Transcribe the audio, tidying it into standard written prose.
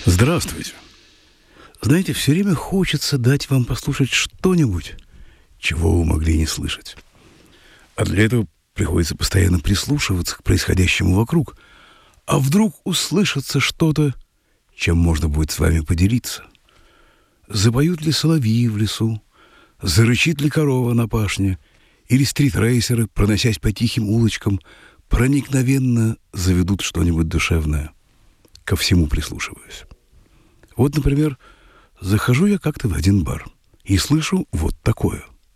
Здравствуйте. Знаете, все время хочется дать вам послушать что-нибудь, чего вы могли не слышать. А для этого приходится постоянно прислушиваться к происходящему вокруг. А вдруг услышится что-то, чем можно будет с вами поделиться? Запоют ли соловьи в лесу? Зарычит ли корова на пашне? Или стритрейсеры, проносясь по тихим улочкам, проникновенно заведут что-нибудь душевное? Ко всему прислушиваюсь. Вот, например, захожу я как-то в один бар и слышу вот такое –